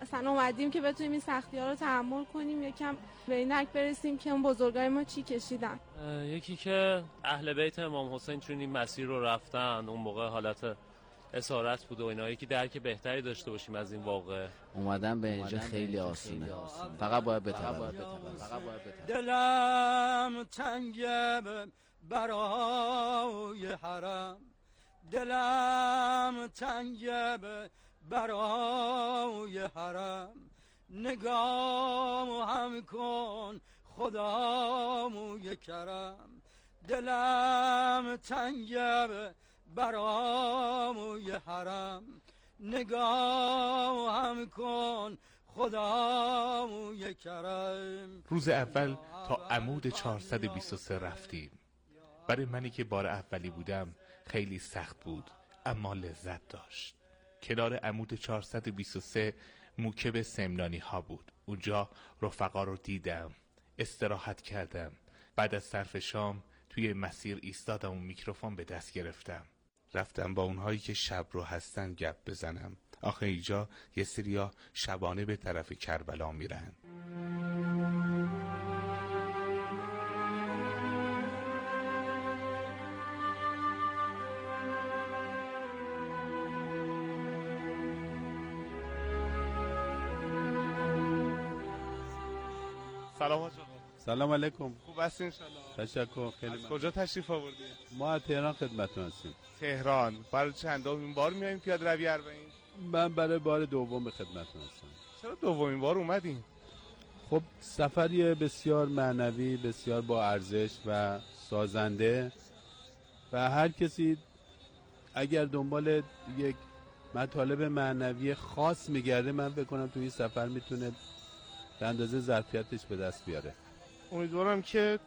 اصلا اومدیم که بتونیم این سختی‌ها رو تحمل کنیم، یکم به اینک برسیم که اون بزرگای ما چی کشیدن. یکی که اهل بیت امام حسین چون این مسیر رو رفتن، اون موقع حالت اسارت بود و اینا، یکی درک بهتری داشته باشیم از این واقعه. اومدن به اینجا خیلی آسونه، فقط باید بتونم. دلم تنگه برای حرم، دلم تنگه برای حرم، نگاه هم کن خدا موی کرم، دلم تنگه برای حرم، نگاه هم کن خدا موی کرم. روز اول تا عمود 423 رفتیم. برای منی که بار اولی بودم خیلی سخت بود، اما لذت داشت. کنار عمود 423 موکب سمنانی ها بود. اونجا رفقا رو دیدم، استراحت کردم. بعد از صرف شام توی مسیر ایستادم و میکروفون به دست گرفتم. رفتم با اونهایی که شب رو هستن گپ بزنم. آخه اینجا یه سریا شبانه به طرف کربلا میرن. سلام آقا. سلام علیکم. خوب هستین انشالله؟ تشکر. خیلی از کجا تشریف آوردید؟ ما از تهران خدمتتون هستیم. تهران. برای چندمین بار میایم پیاده روی اربعین؟ من برای بار دوم به خدمتتون هستم. چرا دومین بار اومدین؟ خب سفری بسیار معنوی، بسیار با ارزش و سازنده و هر کسی اگر دنبال یک مطالب معنوی خاص میگرده، من فکر کنم تو این سفر میتونه به اندازه ظرفیتش به دست بیاره. امیدوارم که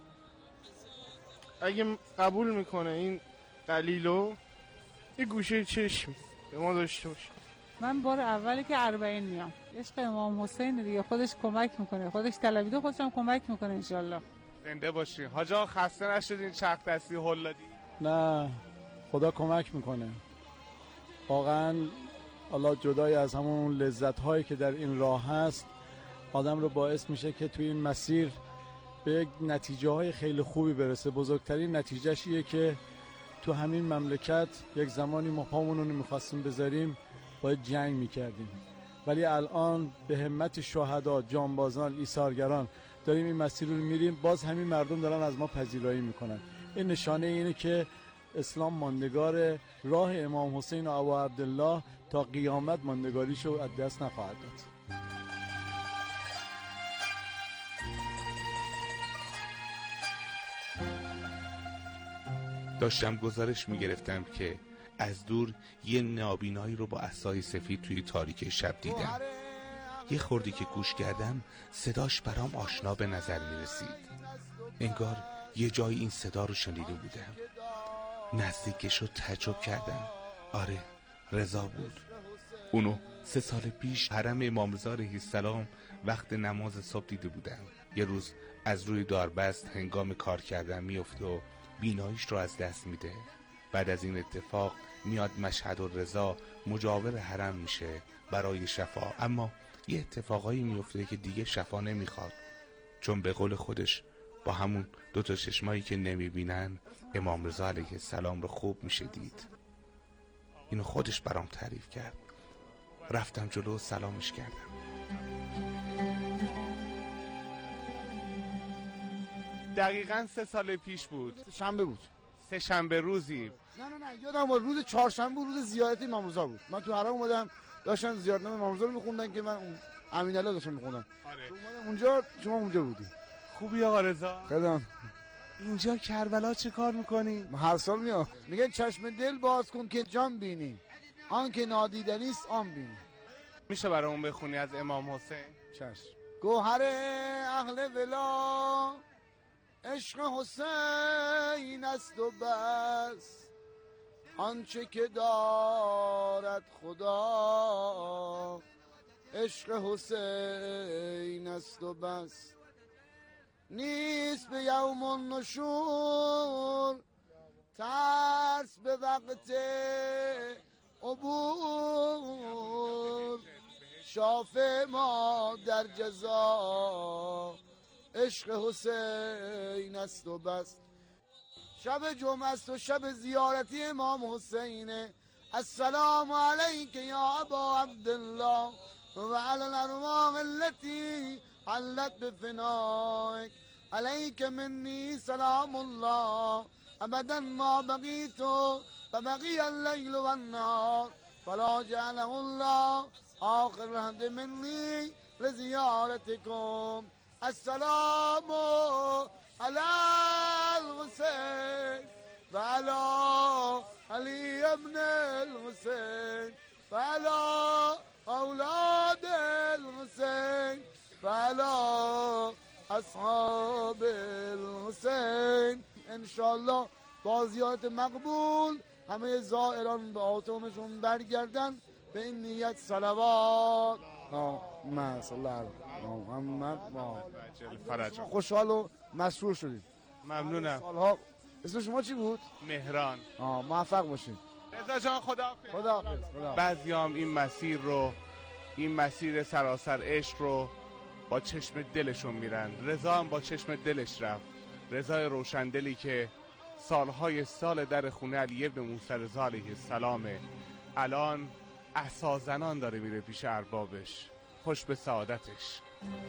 اگه قبول میکنه این دلیلو یه گوشه چشم به ما داشته باشه. من بار اولی که اربعین میام. عشق امام حسین دیگه، خودش کمک میکنه، خودش طلبیده، خودش هم کمک میکنه انشالله. زنده باشی. حاج آقا خسته نشدین چرخ دستی هل دادی؟ نه، خدا کمک میکنه واقعا. الله جدای از همون لذت هایی که در این راه هست، آدم رو باعث میشه که توی این مسیر به یک نتیجه های خیلی خوبی برسه. بزرگترین نتیجهش ایه که تو همین مملکت یک زمانی ما پامون رو نمیخواستیم بذاریم، باید جنگ میکردیم، ولی الان به همت شهدا، جانبازان، ایثارگران داریم این مسیر رو میریم. باز همین مردم دارن از ما پذیرایی میکنن. این نشانه اینه که اسلام ماندگار، راه امام حسین و ابا عبدالله تا قیامت ماندگاریشو از دست نخواهد داد. داشتم گزارش میگرفتم که از دور یه نابینایی رو با عصای سفید توی تاریک شب دیدم. یه خوردی که گوش کردم صداش برام آشنا به نظر میرسید. انگار یه جای این صدا رو شنیده بودم. نزدیکش رو تعجب کردم. آره، رضا بود. اونو 3 سال پیش حرم امام رضا علیه السلام وقت نماز صبح دیده بودم. یه روز از روی داربست هنگام کار کردن میفته و بیناییش رو از دست میده. بعد از این اتفاق میاد مشهد و رضا مجاور حرم میشه برای شفا، اما یه اتفاقایی میفته که دیگه شفا نمیخواد، چون به قول خودش با همون 2 چشمایی که نمیبینن امام رضا علیه السلام رو خوب میشه دید. اینو خودش برام تعریف کرد. رفتم جلو و سلامش کردم. دقیقاً 3 سال پیش بود. شنبه بود. 3 شنبه روزی. نه یادم بود روز چهارشنبه روز زیارت امام رضا بود. من تو حرم اومدم داشتن زیارتنامه امام رضا رو میخوندن که من امین الله داشتم میخوندم. آره. اومدم اونجا، شما اونجا بودی. خوبی آقا رضا؟ خیلی. اینجا کربلا چه کار میکنی؟ هر سال میام. میگن چشم دل باز کن که جان بینی، آن که نادیدنی است آن بینی. میشه برامون بخونی از امام حسین؟ چشم. گوهر اهل ولا عشق حسین است و بس، آنچه که دارد خدا عشق حسین است و بس. نیست به یوم النشور ترس به وقت عبور، شافع ما در جزا عشق حسین است و بس. شب جمعه است و شب زیارتی امام حسینه. السلام علیک یا ابا عبدالله و علی الارواح التي حلت بفنائک علیک منی سلام الله ابدا ما بقیت و بقی اللیل و النهار فلا جعله الله آخر رهد منی لزیارتکم. السلام علی الحسین و علی علی ابن الحسین و علی اولاد الحسین و علی اصحاب الحسین. انشاءالله با زیارت مقبول همه زائران به آتومشون برگردن. به این نیت صلوات محمد صلی الله علیه محمد فرج. خوشحال و مسرور شدید. ممنونم. سالها. اسم شما چی بود؟ مهران. موفق باشید. رضا جان خداحافظ. خداحافظ. بعضیام این مسیر رو، این مسیر سراسر عشق رو با چشم دلشون میرن. رضا هم با چشم دلش رفت. رضای روشندلی که سالهای سال در خونه علی بن موسی رضا علیه السلامه. الان عصازنان داره میره پیش اربابش. خوش به سعادتش.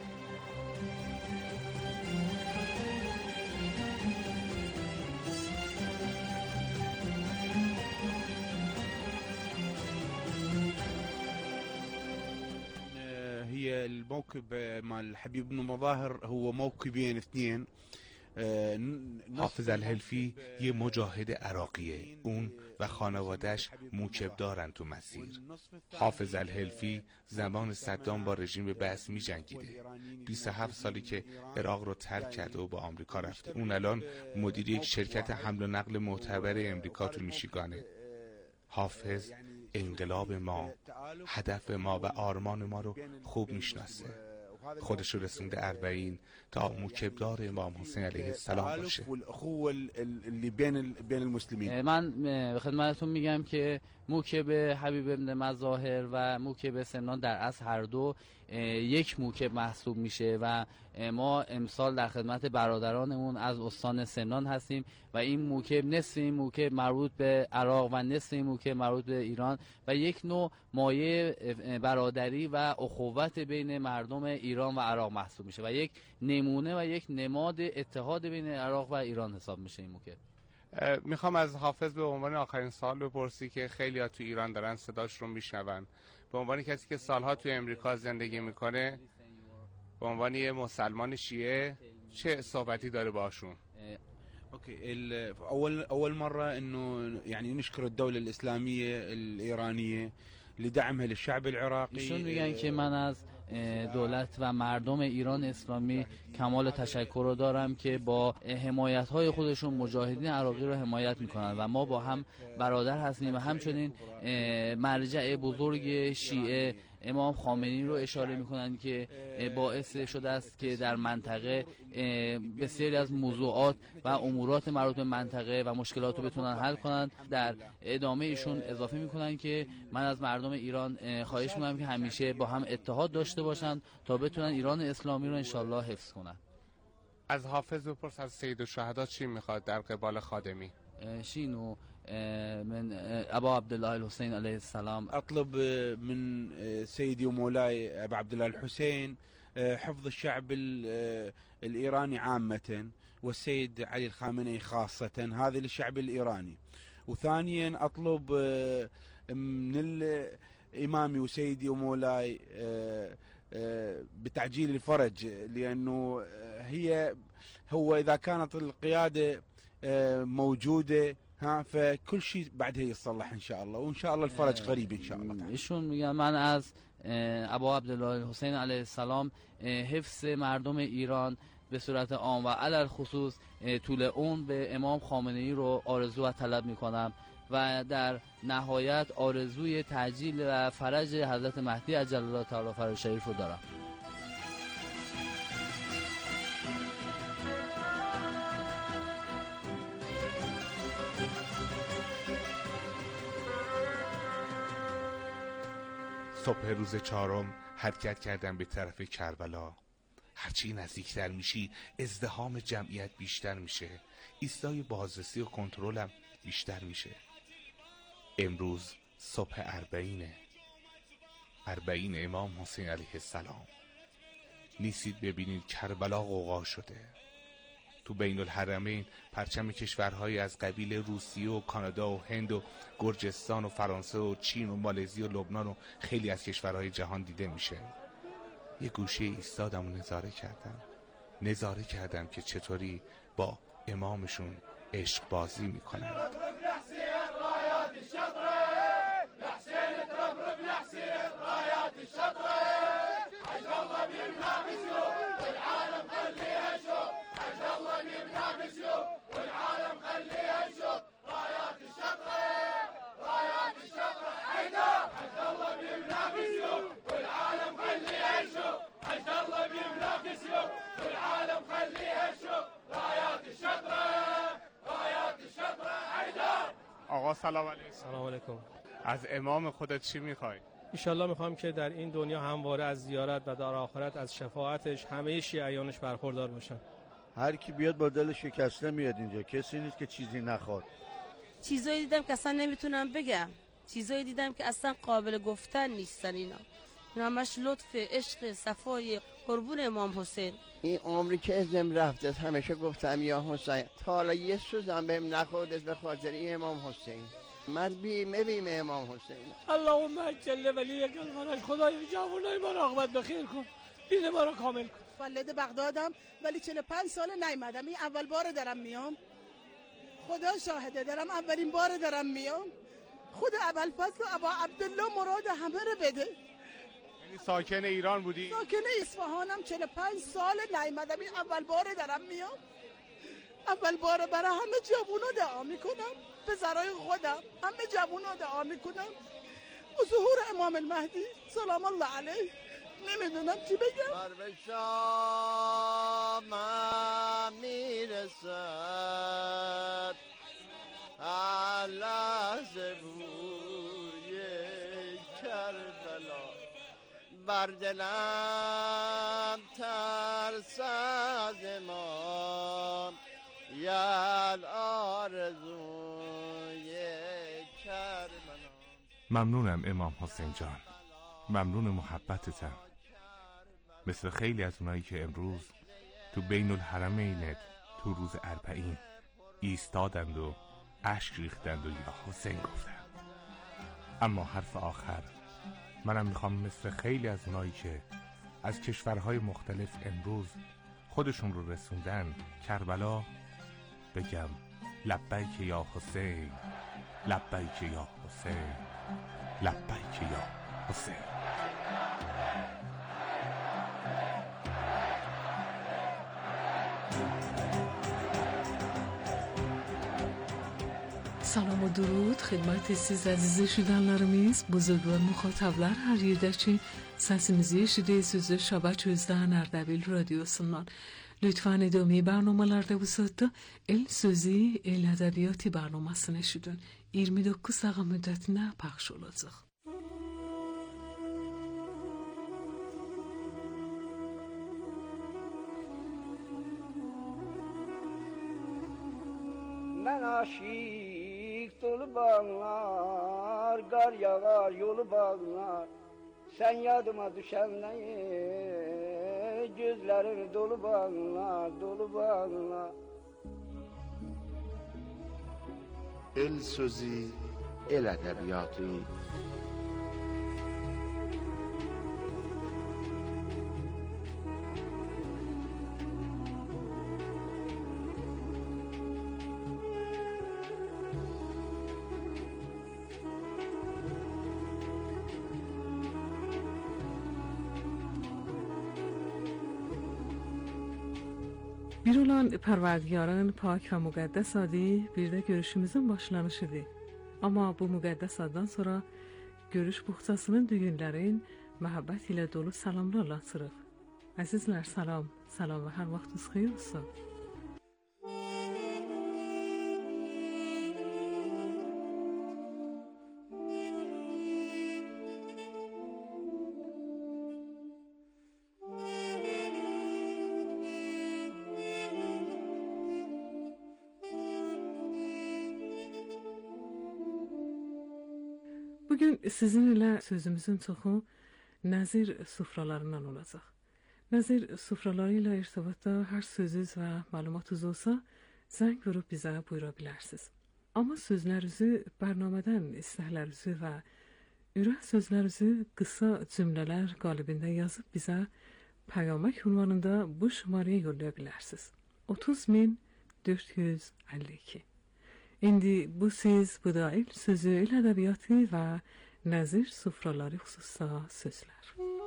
هي الموكب مال الحبيب بن مظاهر هو موكبين اثنين. حافظ الحلفی یه مجاهد عراقیه. اون و خانوادهش موکب دارن تو مسیر. حافظ الحلفی زمان صدام با رژیم بعث می جنگیده. 27 سالی که عراق رو ترک کرده و با آمریکا رفته. اون الان مدیر یک شرکت حمل و نقل معتبر امریکا تو میشیگانه. حافظ انقلاب ما، هدف ما و آرمان ما رو خوب میشناسه. خودش رو رسونده 40 تا موکبدار امام حسین علیه السلام باشه. من به خدمتتون میگم که موکب حبیب ابن مظاهر و موکب سنان در اصل هر دو یک موکب محسوب میشه و ما امسال در خدمت برادرانمون از استان سنان هستیم و این موکب نصف این موکب مربوط به عراق و نصف این موکب مربوط به ایران و یک نوع مایه برادری و اخوت بین مردم ایران و عراق محسوب میشه و یک نمونه و یک نماد اتحاد بین عراق و ایران حساب میشه این موکب. میخوام از حافظ به عنوان آخرین سوال بپرسی که خیلی ها تو ایران دارن صداش رو میشنون. به عنوان کسی که سالها تو امریکا زندگی میکنه، به عنوان یه مسلمان شیعه چه صحبتی داره باشون؟ اوكي اول مره انه يعني نشكر الدوله الاسلاميه الايرانيه لدعمها للشعب العراقي. ایشون میگن که من از دولت و مردم ایران اسلامی کمال تشکر رو دارم که با حمایت‌های خودشون مجاهدین عراقی رو حمایت میکنن و ما با هم برادر هستیم و همچنین مرجع بزرگ شیعه امام خامنه‌ای رو اشاره میکنن که باعث شده است که در منطقه بسیاری از موضوعات و امورات مربوط به منطقه و مشکلات رو بتونن حل کنن. در ادامه ایشون اضافه میکنن که من از مردم ایران خواهش میکنم که همیشه با هم اتحاد داشته باشن تا بتونن ایران اسلامی رو انشالله حفظ کنن. از حافظ بپرس از سید الشهدا چی میخواد در قبال خادمی؟ شینو من ابا عبدالله الحسين عليه السلام اطلب من سيدي ومولاي ابا عبد الله الحسين حفظ الشعب الايراني عامه والسيد علي الخامنئي خاصه، هذه للشعب الايراني. وثانيا اطلب من الامامي وسيدي ومولاي بتعجيل الفرج، لانه هو اذا كانت القياده موجوده فكل شيء بعدها يتصلح ان شاء الله، وان شاء الله الفرج قريب ان شاء الله. ایشون میگن من از ابا عبدالله الحسین علیه السلام حفظ مردم ایران به صورت عام و علل خصوص طول عمر به امام خامنه‌ای رو آرزو و طلب میکنم و در نهایت آرزوی تعجیل و فرج حضرت مهدی عجل الله تعالی فرج شریف رو دارم. صبح روز 4 حرکت کردم به طرف کربلا. هرچی نزدیکتر میشی ازدحام جمعیت بیشتر میشه، ایستای بازرسی و کنترلم بیشتر میشه. امروز صبح اربعین امام حسین علیه السلام. نیستید ببینید کربلا غوغا شده. تو بین الحرمین پرچم کشورهای از قبیل روسیه و کانادا و هند و گرجستان و فرانسه و چین و مالزی و لبنان و خیلی از کشورهای جهان دیده میشه. یه گوشه ایستادم و نظاره کردم که چطوری با امامشون عشق بازی میکنن. آقا سلام علیکم. سلام علیکم. از امام خودت چی میخوای؟ انشالله میخوام که در این دنیا همواره از زیارت و در آخرت از شفاعتش همه شیعیانش برخوردار باشن. هر کی بیاد با دل شکسته میاد اینجا، کسی نیست که چیزی نخواد. چیزایی دیدم که اصلا نمیتونم بگم، چیزایی دیدم که اصلا قابل گفتن نیستن. اینا همش لطف، عشق، صفای، قربون امام حسین. این عمری که ازم رفته همیشه گفتم یا حسین، تا حالا یه سوزم بهم نخورد به خاطر این امام حسین. من بیم امام حسین. اللهم اجل ولیک الفرج. خدای جوانای ما را عاقبت بخیر کن، دین ما را کامل کن. ولد بغدادم ولی 45 سال نیومدم، این اول بار دارم میام. خدا شاهده دارم اولین بار دارم میام. خود ابوالفضل و ابا عبدالله مراد همه رو بده. یعنی ساکن ایران بودی؟ ساکن اصفهانم، 45 سال نیومدم، این اول بار دارم میام. اول بار برای همه جوونا دعا میکنم، به ذرای خودم همه جوونا دعا میکنم و ظهور امام المهدی سلام الله علیه. نمیدونم چی بگم. بر به شامم میرسد لحظه بوی کربلا، بر دلم ترس از امام یال آرزوی کربلا. ممنونم امام حسین جان، ممنون محبتتم. مثل خیلی از اونایی که امروز تو بین الحرمینت تو روز اربعین ایستادند و اشک ریختند و یا حسین گفتند. اما حرف آخر منم میخوام مثل خیلی از اونایی که از کشورهای مختلف امروز خودشون رو رسوندن کربلا بگم لبیک یا حسین، لبیک یا حسین، لبیک یا حسین. Salom و درود xidmat siz aziz eşidenlerimiz, buzurglar muhataplar her yerde için sesimizi eşidiyorsunuz Şabat Özden Erdebil Radyosu'ndan. Lütfen ادامه برنامه‌larda bu saatte El Sözü, El Edebiyatı برنامه‌sini eşidin. 29 saat müddetine paylaş olacak. Ben aşık dolu bağlar, gar yağar yolu bağlar. Sen yadıma düşenle gözlerin dolu bağlar, dolu bağlar. El Sözü, El Edebiyatı. Birolan Parvardigarın pak ve mukaddes adı bir de görüşümüzün başlanışıdır. Ama bu mukaddes addan sonra görüş buxtasının düğünlerin muhabbet ile dolu salamlarla açırıq. Azizler salam, salam ve her vaxtınız xeyir olsun. Bugün sizinlə sözümüzün çoxu nəzir sufralarından olacaq. Nəzir sufraları ilə irtibatda hər sözünüz və məlumatınız olsa, zəng vurub bizə buyura bilərsiniz. Amma sözlərinizi, bərnamədən istəklərinizi və ürək sözlərinizi qısa cümlələr qalibində yazıb bizə Pəyamək ünvanında bu şumarəyə yollaya bilərsiniz. 30452. İndi bu siz, bu da il sözü, il ədəbiyyatı və nəzir sufraları xüsusa sözlər.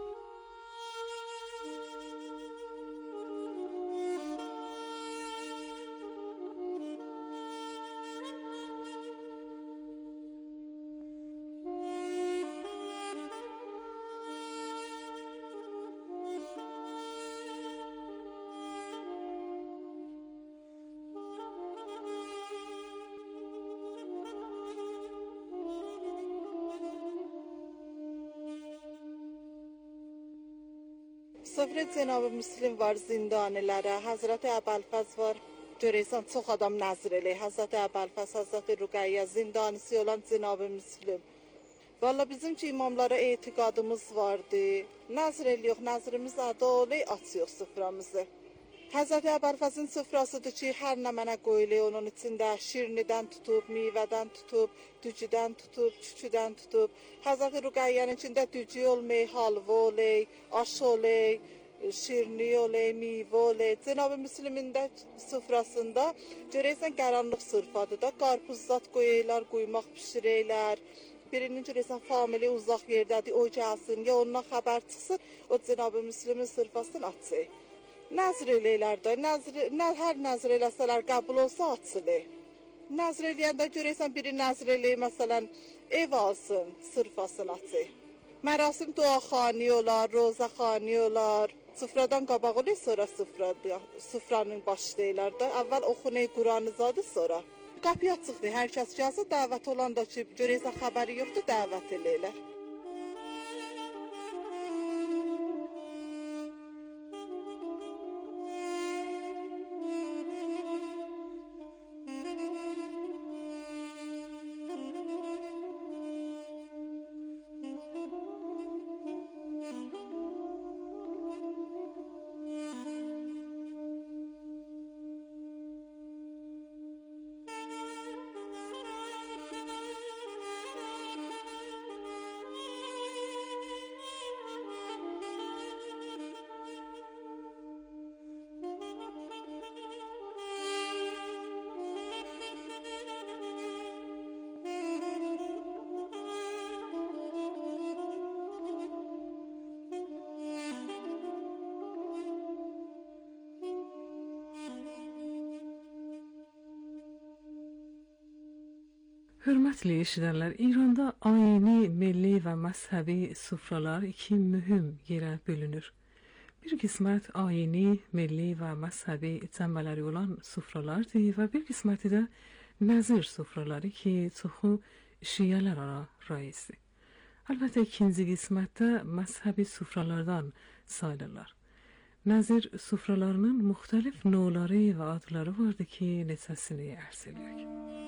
Sofra Cenab-ı Müslim var zindanələrə, Həzrəti Əbəlfəz var, görəysən çox adam nəzr eləyir, Həzrəti Əbəlfəz, Həzrəti Rüqəyyə, zindanisi olan Cenab-ı Müslim. Valla bizim ki imamlara etiqadımız vardı, nəzr eləyiyor, nəzrimiz əda oley, açıyor suframızı. Həzrəti Əbəlfəzin sufrasıdır ki, hər nə mənə qoyulur, onun içində şirnidən tutub, meyvədən tutub, dücüdən tutub, küküdən tutub. Həzrəti Rüqəyyənin içində dücü olmay, halva olay, aş olay, şirni olay, meyvə olay. Cenab-ı Müslimin də sufrasında görəysən qaranlıq sırfadır da, qarpuzzat qoyurlar, quymaq pişirəylər. Birinin görəysən famili uzaq yerdədir, o gəlsin, ya ondan xəbər çıxsın, o Cenab-ı Müslimin sırfasını açsın. Nəzr eləyirlər də, hər nəzr eləsələr qəbul olsa açılır. Nəzr eləyəndə görəysən biri nəzr eləyir, məsələn, ev alsın, sırfasını açır. Mərasim duaxani olar, rozaxani olar. Sufradan qabaq olur, sonra sufranın başlayırlar da. Əvvəl oxunay Quranı zadı, sonra. Qapıya çıxdı, hər kəs gəlsə, dəvət olan da ki, görəysən xəbəri yoxdur, dəvət eləyirlər. Hörmətli eşidənlər, İranda ayini, milli və məzhəbi sufralar iki mühüm yerə bölünür. Bir qismət ayini, milli və məzhəbi cəmbələri olan sufralardır və bir qisməti də nəzir sufraları ki, çoxu şiyələr ara raizdir. Əlbəttə, ikinci qismətdə məzhəbi sufralardan sayılırlar. Nəzir sufralarının müxtəlif növləri və adları vardır ki, neçəsini ərz edək.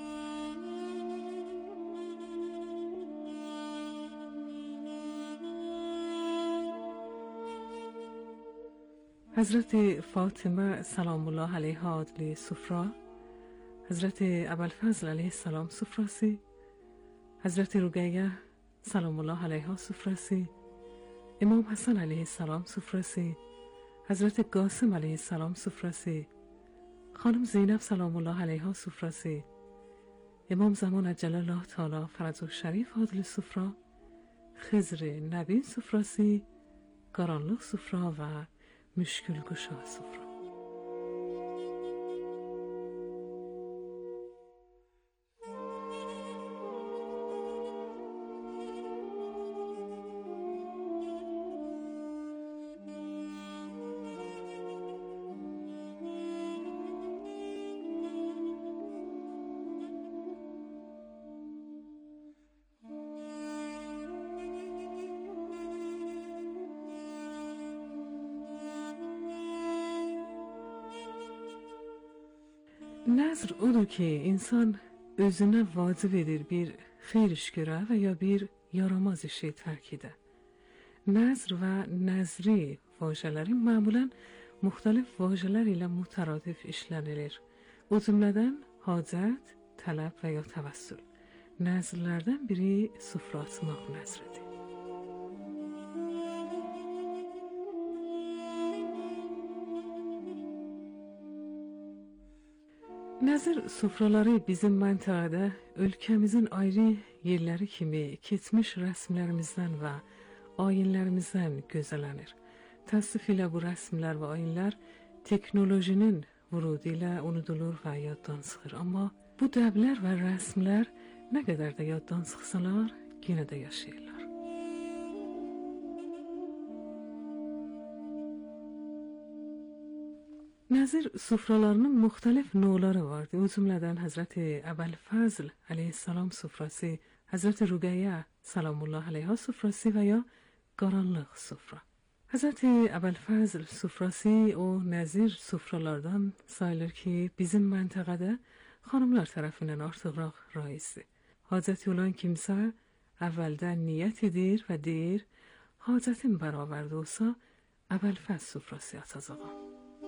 Hazreti Fatıma selamullah aleyha adlı sufra, Hazreti Əbəlfəzl aleyhisselam sufrası, Hazreti Rüqəyyə selamullah aleyha sufrası, İmam Hasan aleyhisselam sufrası, Hazreti Qasım aleyhisselam sufrası, Xanım Zeynəb selamullah aleyha sufrası, İmam Zaman Əcəlallah Teala Fərəcü Şərif adlı sufra, Xızr Nəbi sufrası, Qaranlıq sufra və Müşkül Quşa sufra. Nəzr odur ki, insan özünə vacib edir bir xeyr iş görə və ya bir yaramaz işi tərkidə. Nəzr və nəzri vajeləri məmulən müxtəlif vajelər ilə mütəradif işlənilir. O cümlədən hacət, tələb və ya təvəssül. Nəzrlərdən biri süfrə açmaq nəzridir. Nəzir süfraları bizim məntəqədə ölkəmizin ayrı yerləri kimi keçmiş rəsmlərimizdən və ayinlərimizdən gözələnir. Təəssüf ilə bu rəsmlər və ayinlər teknolojinin vurudu ilə unudulur və yaddan çıxır. Amma bu dəblər və rəsmlər nə qədər də yaddan çıxsalar, yenə də yaşayırlar. Nəzir süfralarının müxtəlif növləri vardı. O cümlədən Həzrəti Əbəlfəzl əleyhissalam süfrası, Həzrəti Rüqəyyə salamullah əleyha süfrası və ya qaranlıq süfra. Həzrəti Əbəlfəzl süfrası o nəzir süfralardan sayılır ki, bizim məntəqədə xanımlar tərəfindən artıqraq raizdir. Hacəti olan kimsə əvvəldə niyyət edir və deyir, hacətin bərabərdə olsa, Əbəlfəzl süfrası açacağam.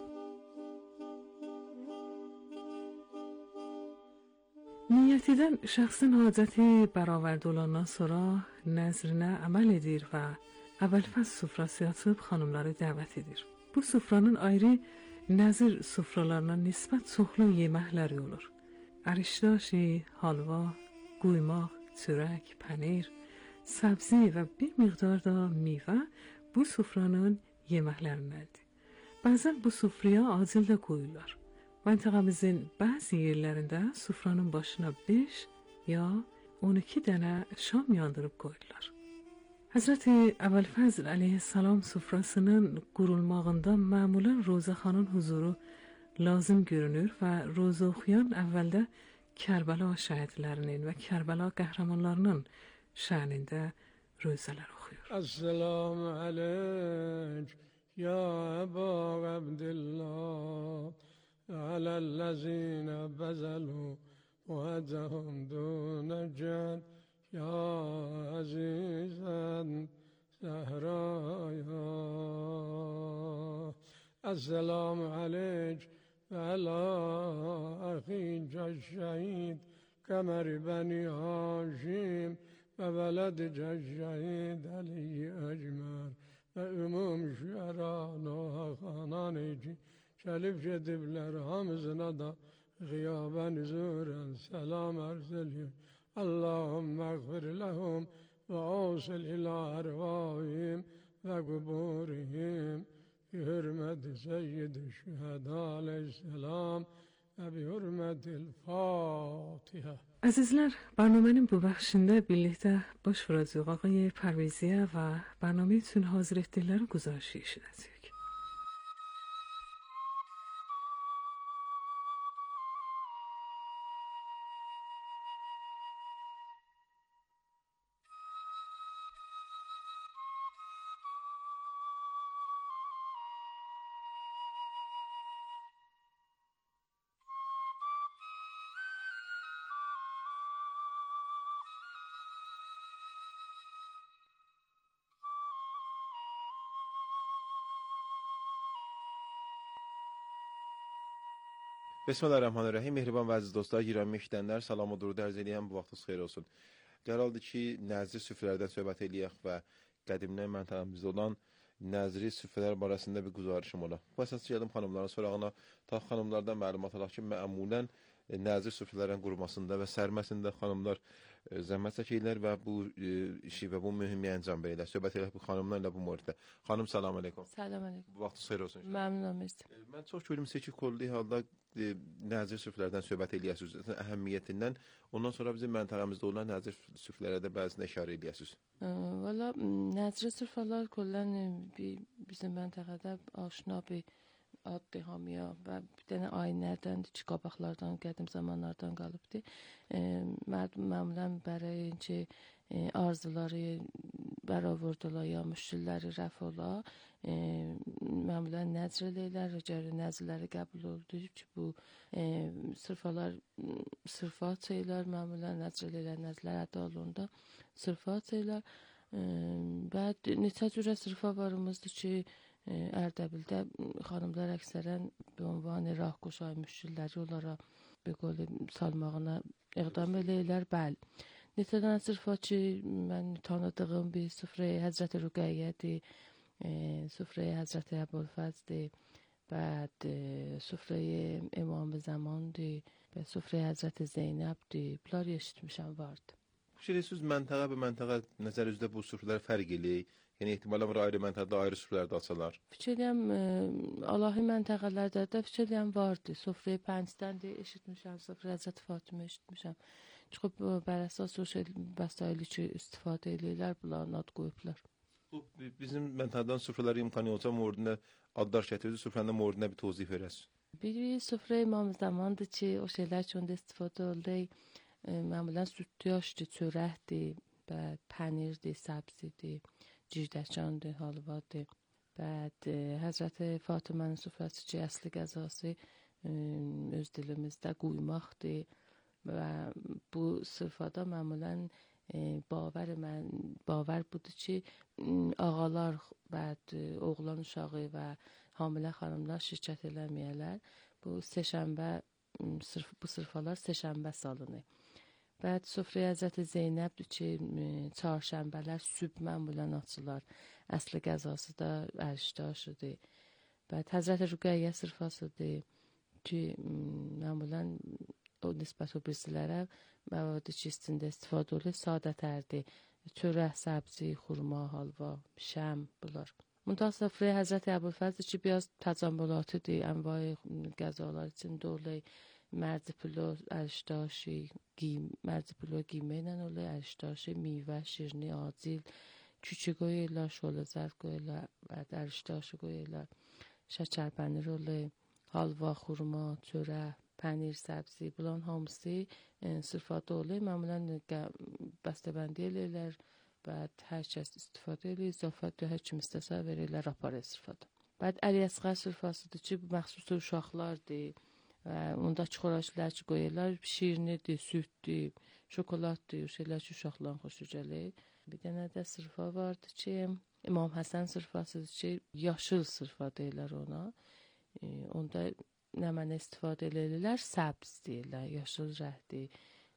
Niyyət edən şəxsin hacəti bərabərdə olandan sonra nəzrinə əməl edir və Əbəlfəzl süfrası açıb xanımları dəvət edir. Bu süfranın ayrı nəzir süfralarına nisbət çoxlu yeməkləri olur. Ərişdaşi, halva, quymaq, çörək, pənir, səbzi və bir miqdar da meyvə bu süfranın yeməklərindəndir. Bəzən bu süfrəyə acil də qoyurlar. Məntəqəmizin bəzi yerlərində süfranın başına 5 ya 12 dənə şam yandırıb qoyurlar. Həzrəti Əbəlfəzl əleyhissalam süfrasının qurulmağında məmulən Rozəxanın huzuru lazım görünür və rozə oxuyan əvvəldə Kərbəla şəhidlərinin və Kərbəla qəhrəmanlarının şənində rozələr oxuyur. Əssəlamu aleyk, ya Əba Əbdillah. على الذين بذلوا وجههم دون جد يا عزيزا زهرايا السلام عليك وعلى أخيك الشهيد قمر بني هاشم وولدك الشهيد علي أجمل وأمم شعران وخانانك Şerif gedibler hamısına da gıyaben zuren selam arz ediyor. Allahümme gfir lehum ve avsil ila ervahim ve kuburihim bi hürmeti seyyidi şüheda aleyhisselam ve bi hürmetil Fatiha. Əzizlər, برنامهnin bu bəxşində birlikdə baş vuracaq ağay Pərviziyə və برنامه üçün hazır etdikləri güzarışı eşidəcək. Bismillahirrahmanirrahim. Mehriban və əziz dostlar, giran meşidənlər, salam və durud ərz eləyəm, bu vaxtınız xeyir olsun. Qərardır ki, nəzri süfrələrdən söhbət eləyək və qədimdən məntəqəmizdə olan nəzri süfrələr barəsində bir güzarışım ola. Bu əsas gəldim xanımların sorağına, ta xanımlardan məlumat alaq ki, məmulən nəzir süfrələrin qurmasında və sərməsində xanımlar zəhmət çəkirlər və bu işi və bu mühümmi əncam verirlər. Söhbət elək bu xanımlarla bu mövzuda. Xanım, salam aleykum. Salam aleykum. Bu vaxtınız xeyir olsun. Məmnunam. Mən çox görmüşəm ki, kollu halda nəzir süfrələrdən söhbət eləyəsiniz, əhəmiyyətindən. Ondan sonra bizim məntəqəmizdə olan nəzir süfrələrə də bəzində işarə eləyəsiniz. Valla nəzir süfrələr kollən bizim məntəqədə aşina bir addır hamıya və bir dənə ayinlərdəndir ki, qabaqlardan, qədim zamanlardan qalıbdır. Məmulən bərəyincə arzuları bəravurdular ya müşkilləri rəf ola. məmulən nəzr eləyirlər, rəcəri nəzrləri qəbul oldu ki, bu sırfalar sırfat şeylər, məmulən nəzr eləyirlər, nəzrlər əda olunda sırfat şeylər. Bəd neçə cürə sırfa varımızdır ki, Ərdəbildə xanımlar əksərən bir ünvanı rahquşay müşkilləri olaraq bir qolu salmağına iqdam eləyirlər. Bəli. Neçə dənə sırfa ki, mən tanıdığım bir Süfrə-i Həzrət-i Rüqəyyədir, Süfrə-i Həzrət-i Əbulfəzdir, bəd Süfrə-i İmam-ı Zamandır və Süfrə-i Həzrət-i Zeynəbdir. Bunlar eşitmişəm vardı. Fikirləşirsiniz məntəqə bir məntəqə nəzər üzrə bu süfrələr fərq eləyir? Yəni ehtimalən var ayrı məntəqədə ayrı süfrələr də açarlar. Fikir edirəm ilahi məntəqələrdə də fikir edirəm vardı. Süfrə-i Pəncdən də eşitmişəm, Süfrə-i Həzrət Fatimə eşitmişəm. Çıxıb bər əsas o vəsaili ki istifadə eləyirlər, bunların ad qoyublar. Bu bizim məntəqədən süfrələr imkanı olsa mövzusunda adlar şəkildə süfrənin mövzusunda bir tozih verəsiz. Bir Süfrə-i İmam Zamandır ki, o şeylər üçün də istifadə olunur. Məmulən sütyaşdır, çörəkdir, pənirdir, səbzidir, cirdəçandır, halvadır. Bəd Həzrət Fatimənin süfrəsi ki, əsli qəzası öz dilimizdə quymaqdır və bu sırfada məmulən bavar budur ki, ağalar, bəd oğlan uşağı və hamilə xanımlar şirkət eləməyələr. Bu sırfalar seşənbə salınır. Bəd Süfrə-i Həzrət Zeynəbdir ki, çarşənbələr sübh məmulən açılar. Əsli qəzası da ərişdaşıdır. Bəd Həzrət Rüqəyyə sırfasıdır ki, məmulən o nisbət o birisilərə məvadı ki, istində istifadə olunur, sadətərdir. Çörək, səbzi, xurma, halva, şəm, bunlar. Muntaha Süfrə-i Həzrət Əbulfəzdir ki, biraz təcəmmülatıdır, ənvai qəzalar içində olur. Mərzipilo, ərişdaşi, mərzipilo giyməklə olur, ərişdaşi, meyvə, şirni, acil, küçü qoyurlar, şolə zərf qoyurlar, ərişdaşi qoyurlar, şəkər pənir olur, halva, xurma, çörək, pənir, səbzi, bunların hamısı sırfada olur. Məmulən bəstəbəndi eləyirlər, bəd hər kəs istifadə eləyir, izafət hər kim istəsə verirlər, aparır sırfada. Bəd Əliəsğər sırfasıdır ki, məxsus uşaqlardır. Ondakı xoraclar ki qoyurlar, şirnidir, süddür, şokoladdır, o şeylər ki uşaqların xoşu gəlir. Bir dənə də sırfa vardı ki, İmam Həsən sırfasıdır ki, yaşıl sırfa deyirlər ona. Onda nə mənə istifadə edirlər, səbz deyirlər, yaşıl rəhdir,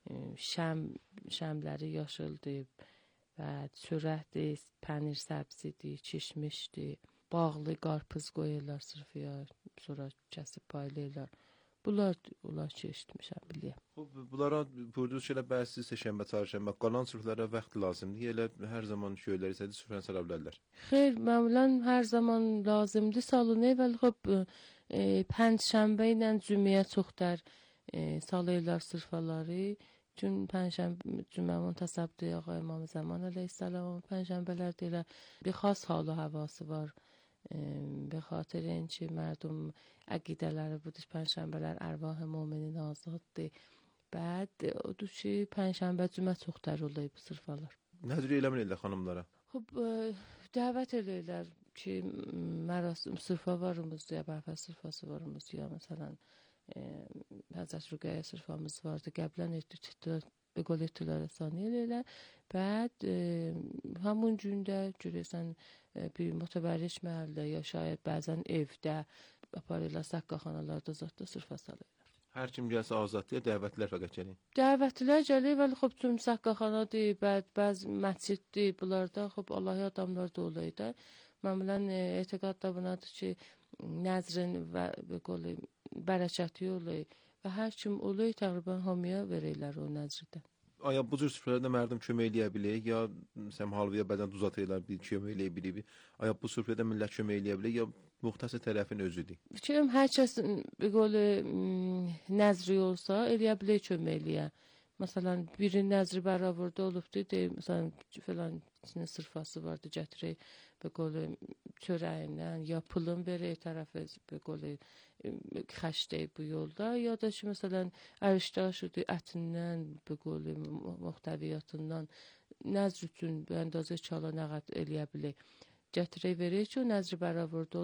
şəmləri yaşıldır və çörəkdir, pənir səbzidir, kişmişdir, bağlı qarpız qoyurlar sırfaya, sonra kəsib paylayırlar. Bunlar ki, eşitmişəm, biləyəm. Bunlara buyurduğunuz şeylər bəzi seçənbə, çarşənbə, qalan sürflərə vaxt lazımdır. Elə hər zaman şeylər istədi, süfrəni sala bilərlər. Xeyr, məmulən hər zaman lazımdır salınır, vəli xub pənçşənbə ilə cüməyə çoxdər salırlar sırfaları. Çün cümə muntasabdır, Ağa İmam Zaman əleyhissalam, pənşənbələr deyirlər, bir xas halı havası var. به خاطر اینکه مردم عقیده‌ləri budur pənşənbələr ərvah möminin azaddır. Bəd o ki pənşənbə cümə çoxdar olur bu sırfalar. Nəzr eləmirlər xanımlara. Xub dəvət eləyirlər ki, mərasim sırfa varımız ya bərfə sırfası varımız ya məsələn Həzrət Rüqəyyə sırfamız vardı. Qəblən etdikdə به قول اطلاع رسانی eləyirlər. Bəd həmin gündə görəsən bir mütəbərrik məhəldə ya şayad bəzən evdə aparırlar, saqqaxanalarda zətdə sırfa salırlar. Hər kim gəlsə azadlığa, dəvətlilər fəqət gəlir. Dəvətlilər gəlir, vəli xub tüm saqqaxanadır, bəzi məsciddir, bunlarda xub Allahi adamlar da olaydı. Məmulən etiqad da bunadır ki, nəzrin və به قول bərəkəti olur. Və hər kim olur, təqribən hamıya verirlər o nəzrdə. Aya bu cür süfrələrdə mərdim kömək eləyə bilir, ya məsələn halvaya bəzən duz atırlar, bir kömək eləyə bilir. Aya bu süfrədə millət kömək eləyə bilir, ya müxtəsər tərəfin özüdür. Fikirəm hər kəs bir qolu nəzri olsa eləyə bilər kömək eləyə. Məsələn, birinin nəzri bəravorda olubdur, deyir, məsələn, falan içinin sırfası vardı, gətirir, bir qolu çörəyindən, ya pulun verir tərəfə, bir qolu xəşdəyi bu yolda, ya da ki, məsələn, ərişdaşıdır, ətindən, bir qolu muhtəviyyatından, nəzr üçün, bu əndazə çala nəqət eləyə bilir. Gətirir, verir ki, o nəzri bəravorda